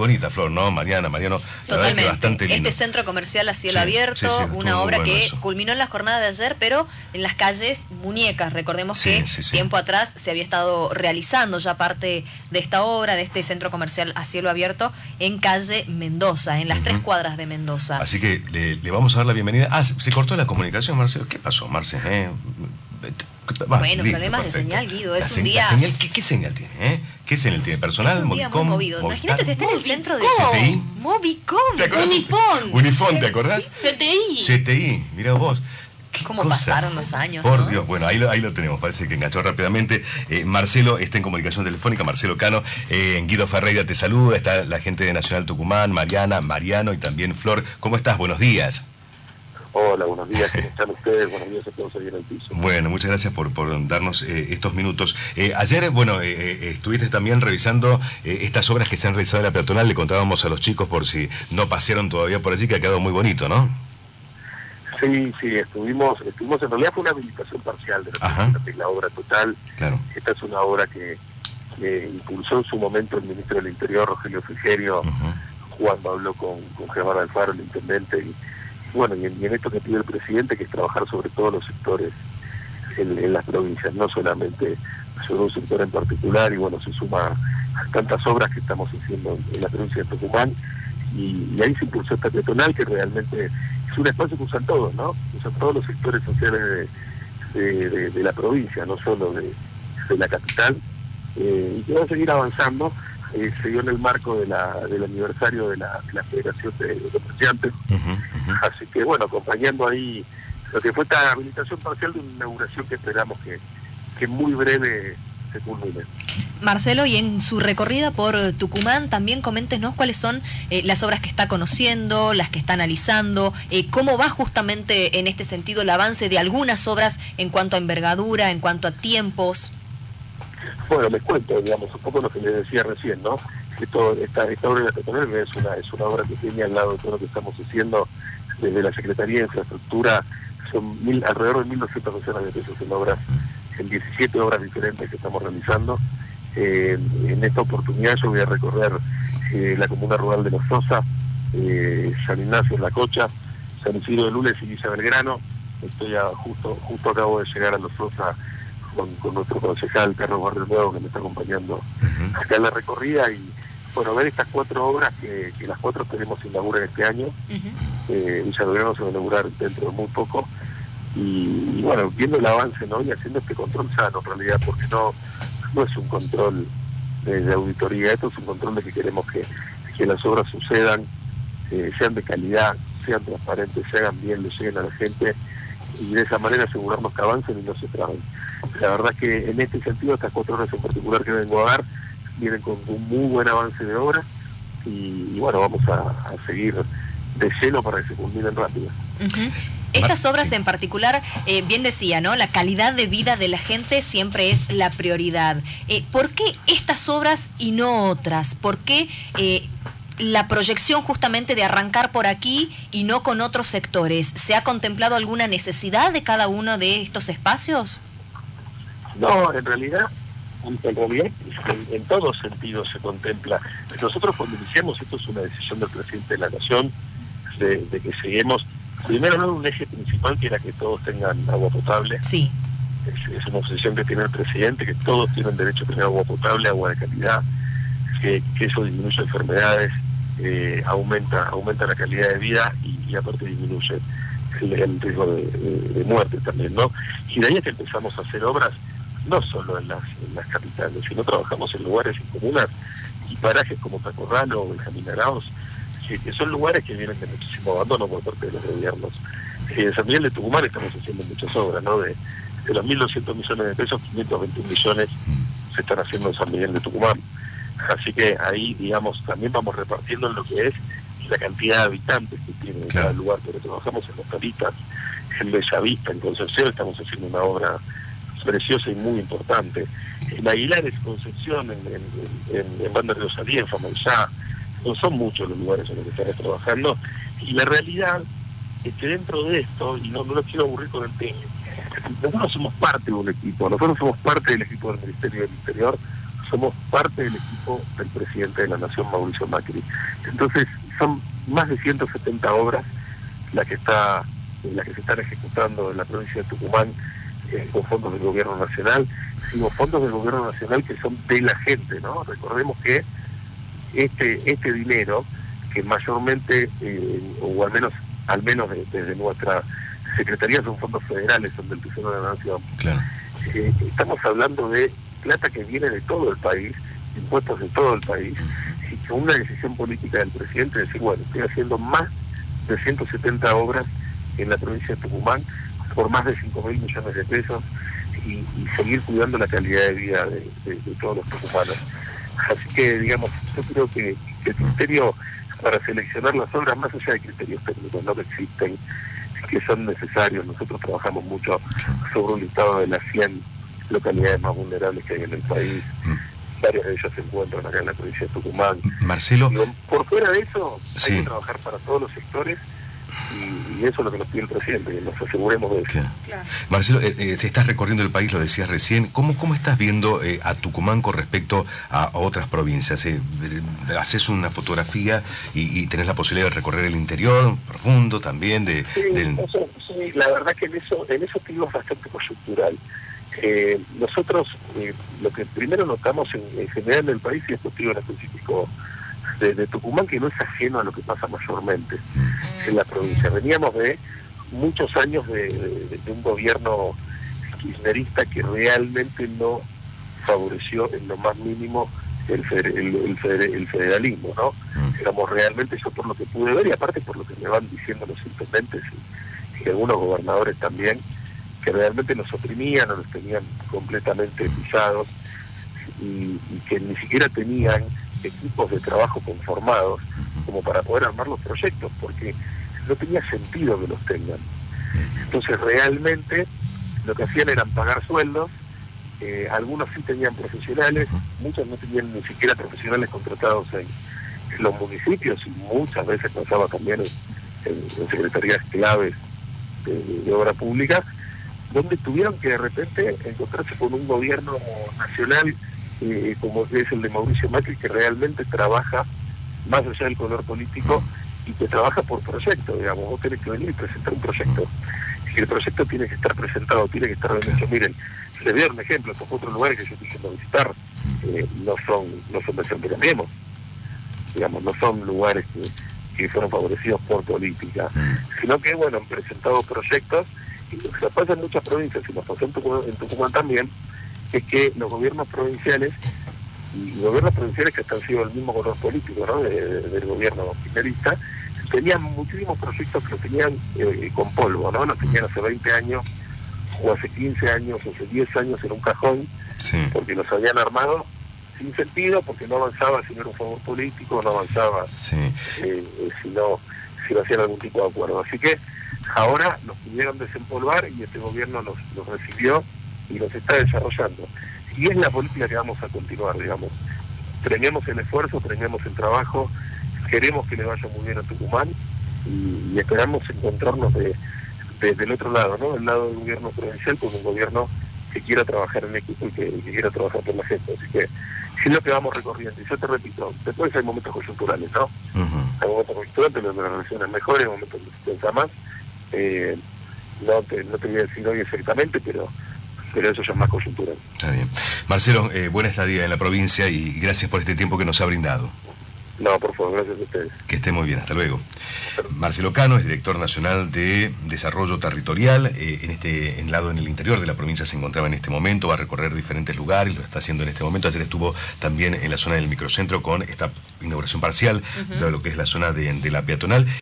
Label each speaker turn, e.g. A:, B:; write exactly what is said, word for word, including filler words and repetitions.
A: bonita, Flor, ¿no? Mariana, Mariano, la verdad que bastante lindo.
B: Este centro comercial a cielo
A: sí,
B: abierto,
A: sí, sí,
B: una obra
A: bueno
B: que
A: eso.
B: culminó en la jornada de ayer, pero en las calles Muñecas. Recordemos
A: sí,
B: que
A: sí, sí.
B: tiempo atrás se había estado realizando ya parte de esta obra, de este centro comercial a cielo abierto, en calle Mendoza, en las uh-huh. tres cuadras de Mendoza.
A: Así que le, le vamos a dar la bienvenida. Ah, se, se cortó la comunicación, Marcelo. ¿Qué pasó, Marcelo? Eh?
B: Va, bueno, listo, problemas perfecto. de señal, Guido. Es
A: la
B: un día...
A: señal, ¿qué, ¿Qué señal tiene? Eh? ¿Qué señal tiene? ¿Personal?
B: Es un día
A: Movicom,
B: muy movido. Imagínate si está en el centro de...
A: C T I.
B: Movicom.
A: ¿Te acordás?
C: Unifón.
A: Unifón, ¿te acordás?
C: C T I.
A: C T I, mirá vos.
B: ¿Cómo cosa? Pasaron los años?
A: Por
B: ¿no?
A: Dios, bueno, ahí lo, ahí lo tenemos, parece que enganchó rápidamente. Eh, Marcelo está en comunicación telefónica, Marcelo Cano. Eh, Guido Ferreira te saluda, está la gente de Nacional Tucumán, Mariana, Mariano y también Flor. ¿Cómo estás? Buenos días.
D: Hola, buenos días, ¿cómo están ustedes? Buenos días a todos ahí en el piso.
A: Bueno, muchas gracias por, por darnos eh, estos minutos. Eh, ayer, bueno, eh, eh, estuviste también revisando eh, estas obras que se han realizado en la peatonal. Le contábamos a los chicos por si no pasaron todavía por allí, que ha quedado muy bonito, ¿no?
D: Sí, sí, estuvimos, estuvimos en realidad fue una habilitación parcial de la, de la obra total.
A: Claro.
D: Esta es una obra que, que impulsó en su momento el ministro del Interior, Rogelio Frigerio, uh-huh. Juan habló con, con Germán Alfaro, el intendente, y bueno, y en, y en esto que pide el presidente, que es trabajar sobre todos los sectores en, en las provincias, no solamente sobre un sector en particular, y bueno, se suma a tantas obras que estamos haciendo en, en la provincia de Tucumán, y, y ahí se impulsó esta peatonal que realmente es un espacio que usan todos, ¿no? Usan todos los sectores sociales de, de, de, de la provincia, no solo de, de la capital, eh, y que va a seguir avanzando. Eh, se dio en el marco de la, del aniversario de la, de la Federación de, de Comerciantes, uh-huh, uh-huh. Así que bueno, acompañando ahí lo que fue esta habilitación parcial de una inauguración que esperamos que, que muy breve se culmine.
B: Marcelo, y en su recorrida por Tucumán, también coméntenos cuáles son eh, las obras que está conociendo, las que está analizando, eh, cómo va justamente en este sentido el avance de algunas obras en cuanto a envergadura, en cuanto a tiempos.
D: Bueno, les cuento, digamos, un poco lo que les decía recién, ¿no? Esto, esta, esta obra de la peatonal es una, es una obra pequeña al lado de todo lo que estamos haciendo desde la Secretaría de Infraestructura. Son mil, alrededor de mil doscientas millones de pesos en obras, en diecisiete obras diferentes que estamos realizando. Eh, en esta oportunidad yo voy a recorrer eh, la comuna rural de Los Sosa, eh, San Ignacio, La Cocha, San Isidro de Lules y Villa Belgrano. Estoy a, justo, justo acabo de llegar a Los Sosa Con, con nuestro concejal Carlos Barrio Nuevo, que me está acompañando uh-huh. acá en la recorrida, y bueno, ver estas cuatro obras que, que las cuatro queremos inaugurar este año. uh-huh. eh, Villa Belgrano se va a inaugurar dentro de muy poco, y, y bueno, viendo el avance, ¿no? Y haciendo este control sano en realidad, porque no, no es un control de, de auditoría, esto es un control de que queremos que, que las obras sucedan, eh, sean de calidad, sean transparentes, se hagan bien, le lleguen a la gente, y de esa manera asegurarnos que avancen y no se traben. La verdad que en este sentido, estas cuatro horas en particular que vengo a dar, vienen con un muy buen avance de obra, y, y bueno, vamos a, a seguir de lleno para que se culminen rápido.
B: Uh-huh. Estas obras sí. en particular, eh, bien decía, ¿no? La calidad de vida de la gente siempre es la prioridad. Eh, ¿Por qué estas obras y no otras? ¿Por qué eh, la proyección justamente de arrancar por aquí y no con otros sectores? ¿Se ha contemplado alguna necesidad de cada uno de estos espacios?
D: No, en realidad, en realidad en, en todos sentidos se contempla. Nosotros cuando iniciamos, esto es una decisión del presidente de la Nación, de, de que seguimos, primero no un eje principal que era que todos tengan agua potable.
B: Sí.
D: Es, es una obsesión que tiene el presidente, que todos tienen derecho a tener agua potable, agua de calidad, que, que eso disminuye enfermedades, eh, aumenta aumenta la calidad de vida, y, y aparte disminuye el, el riesgo de, de, de muerte también, ¿no? Y de ahí es que empezamos a hacer obras no solo en las, en las capitales, sino trabajamos en lugares y comunas y parajes como Tacorralo o Benjamín Arauz, que, que son lugares que vienen de muchísimo abandono por parte de los gobiernos. Eh, en San Miguel de Tucumán estamos haciendo muchas obras, ¿no? De, de los mil doscientos millones de pesos, quinientos veintiún millones se están haciendo en San Miguel de Tucumán. Así que ahí, digamos, también vamos repartiendo en lo que es la cantidad de habitantes que tiene en cada lugar, pero trabajamos en Los Talitas, en Bellavista, en Concepción, estamos haciendo una obra preciosa y muy importante. En Aguilares, Concepción, en, en, en, en Banda de Rosalía, en Famayá, no son muchos los lugares en los que estamos trabajando, y la realidad es que dentro de esto, y no, no los quiero aburrir con el tema, nosotros somos parte de un equipo, nosotros somos parte del equipo del Ministerio del Interior, somos parte del equipo del presidente de la Nación, Mauricio Macri. Entonces, son más de ciento setenta obras las que está las que se están ejecutando en la provincia de Tucumán eh, con fondos del gobierno nacional, sino fondos del gobierno nacional que son de la gente, ¿no? Recordemos que este este dinero, que mayormente, eh, o al menos al menos desde de nuestra Secretaría son fondos federales, son del Tesoro de la Nación.
A: Claro.
D: Eh, estamos hablando de plata que viene de todo el país, impuestos de todo el país, y que una decisión política del presidente es decir, bueno, estoy haciendo más de ciento setenta obras en la provincia de Tucumán por más de cinco mil millones de pesos y, y seguir cuidando la calidad de vida de, de, de todos los tucumanos. Así que, digamos, yo creo que, que el criterio para seleccionar las obras, más allá de criterios técnicos, ¿no?, que existen, que son necesarios, nosotros trabajamos mucho sobre un listado de las cien localidades más vulnerables que hay en el país. Varias de ellas se encuentran acá en la provincia de Tucumán.
A: Marcelo.
D: Digo, por fuera de eso,
A: sí.
D: hay que trabajar para todos los sectores y, y eso es lo que nos pide el presidente, que nos aseguremos de eso.
A: Claro. Claro. Marcelo, eh, eh, te estás recorriendo el país, lo decías recién. ¿Cómo, cómo estás viendo eh, a Tucumán con respecto a, a otras provincias? Eh, eh, haces una fotografía y, y tenés la posibilidad de recorrer el interior profundo también. de,
D: sí,
A: del...
D: eso, sí, la verdad que en eso, en eso te digo es bastante coyuntural. Eh, nosotros eh, lo que primero notamos en, en general en el país, y esto te digo en específico de, de Tucumán, que no es ajeno a lo que pasa mayormente en la provincia. Veníamos de muchos años de, de, de un gobierno kirchnerista que realmente no favoreció en lo más mínimo el, feder, el, el, feder, el federalismo, ¿no? Éramos realmente, yo por lo que pude ver, y aparte por lo que me van diciendo los intendentes y, y algunos gobernadores también, que realmente nos oprimían o nos tenían completamente pisados y, y que ni siquiera tenían equipos de trabajo conformados como para poder armar los proyectos, porque no tenía sentido que los tengan. Entonces realmente lo que hacían eran pagar sueldos, eh, algunos sí tenían profesionales, muchos no tenían ni siquiera profesionales contratados en, en los municipios, y muchas veces pasaba también en, en, en secretarías claves de, de obra pública, donde tuvieron que de repente encontrarse con un gobierno nacional eh, como es el de Mauricio Macri, que realmente trabaja más allá del color político y que trabaja por proyecto, digamos. Vos tenés que venir y presentar un proyecto, y el proyecto tiene que estar presentado, tiene que estar bien hecho. Miren, les voy a dar un ejemplo, estos otros lugares que yo estoy yendo a visitar eh, no son no son de Centro Cambiemos, digamos, no son lugares que, que fueron favorecidos por política, sino que, bueno, han presentado proyectos. Y lo que pasa en muchas provincias, y nos pasó en Tucumán, en Tucumán también, es que los gobiernos provinciales, y gobiernos provinciales que hasta han sido el mismo color político, ¿no?, de, de, del gobierno kirchnerista, tenían muchísimos proyectos que los tenían eh, con polvo, ¿no? Los tenían hace veinte años, o hace quince años, o hace diez años en un cajón, sí, porque los habían armado sin sentido, porque no avanzaba si no era un favor político, no avanzaba sí. eh, eh, si no si no hacían algún tipo de acuerdo. Así que ahora los pudieron desempolvar y este gobierno los, los recibió y los está desarrollando. Y es la política que vamos a continuar, digamos. Premiamos el esfuerzo, premiamos el trabajo, queremos que le vaya muy bien a Tucumán y, y esperamos encontrarnos de, de, del otro lado, ¿no? Del lado del gobierno provincial, con un gobierno que quiera trabajar en equipo y que, que quiera trabajar por la gente. Así que es lo que vamos recorriendo. Y yo te repito, después hay momentos coyunturales, ¿no? Uh-huh. Hay momentos coyunturales donde las relaciones mejores, hay momentos donde se piensa más. Eh, no, te, no te voy a decir hoy exactamente, pero pero eso ya es más coyuntural.
A: Está bien. Marcelo, eh, buena estadía en la provincia y gracias por este tiempo que nos ha brindado.
D: No, por favor, gracias a ustedes.
A: Que esté muy bien, hasta luego. Marcelo Cano es director nacional de Desarrollo Territorial. Eh, en este en lado en el interior de la provincia se encontraba en este momento, va a recorrer diferentes lugares, lo está haciendo en este momento. Ayer estuvo también en la zona del microcentro con esta inauguración parcial uh-huh. de lo que es la zona de, de la peatonal.